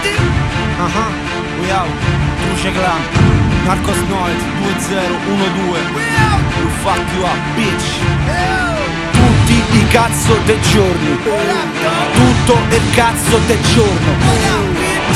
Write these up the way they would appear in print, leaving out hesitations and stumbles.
We out, Truce Clan, Narcos Noise 2012. We fuck you up, bitch. Tutti i cazzo dei giorni, tutto il cazzo del giorno.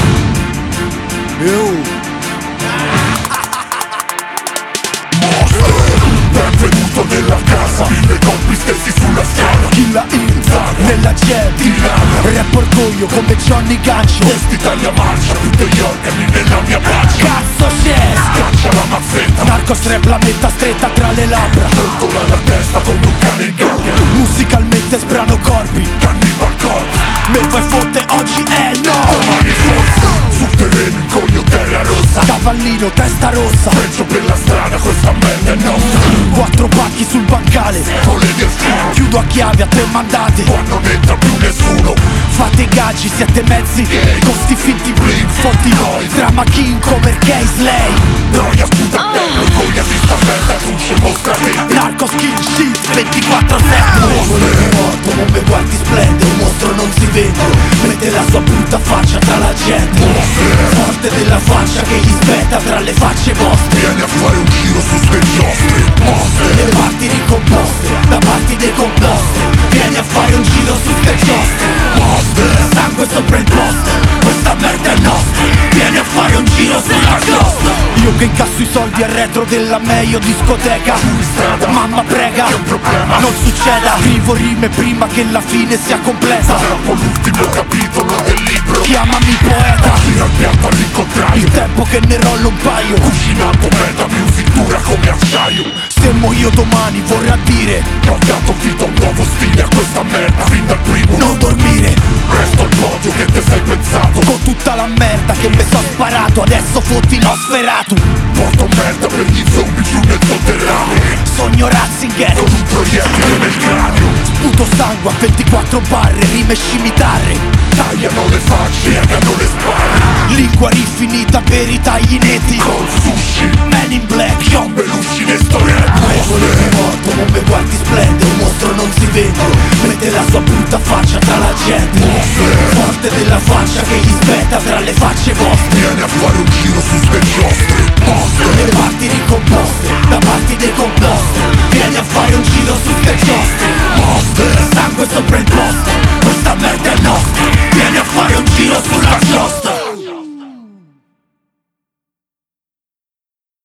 Benvenuto nella casa, mille colpi stessi sulla strada. Chi la inza nella gente, rap orgoglio come Johnny Gancio. Testi taglia marcia, tutti gli organi nella mia pancia. Cazzo c'è? Scaccia la mazzetta, Narcos rap la metta stretta tra le labbra. tortola la testa come un cane in gabbia. Musicalmente sbrano corpi, Cannibal Corpse, me fai fotte oggi è no. domani forza. Sul terreno in coglio terra rossa. Cavallino testa rossa, Peggio per la strada, questa merda è nostra. 4 pacchi sul bancale, Vole del filo, chiudo a chiave a 3 mandate. qua non entra più nessuno. Fate i gaggi, siete mezzi, costi finti blink, fotti noi. Drama king come Gay Slay. Noia sputa bello, voglia di sta merda, truce mostra te. Narcos kill shit 24/7. Mostro è morto, non mi guardi splende. Un mostro non si vede, mette la sua brutta faccia tra la gente. Forte della faccia che gli spetta tra le facce vostre. Vieni a fare un giro su ste giostre. Mostre, Le parti ricomposte, da parti decomposte. Vieni a fare un giro su ste giostre. Sangue sopra il poster, questa merda è nostra. Vieni a fare un giro sulla costa. Io che incasso i soldi al retro della meglio discoteca. Mamma prega, non succeda. Scrivo rime prima che la fine sia completa. dopo l'ultimo capitolo del libro. Chiamami poeta, Tira il piatto all'incontrario. il tempo che ne rollo un paio. Cucinato meta music dura come acciaio. Se muoio domani vorrà dire Ho dato vita a un nuovo stile a questa merda. Fin dal primo non dormire. resto al podio che te sei pensato. Con tutta la merda che mi so sparato, adesso fotti l'ho sferato. Porto merda per gli zombie giù nel sotterraneo. Sogno Ratzinger, Con un proiettile nel cranio. sputo sangue a 24 barre, rime scimitarre. Tagliano le facce, piegano le spalle. Lingua rifinita per i tagli netti. Col sushi, Man in black, piombe luci ne storette. è morto, non mi guardi splende. Un mostro non si vede, mette la sua brutta faccia tra la gente. Forte della faccia che gli spetta tra le facce vostre.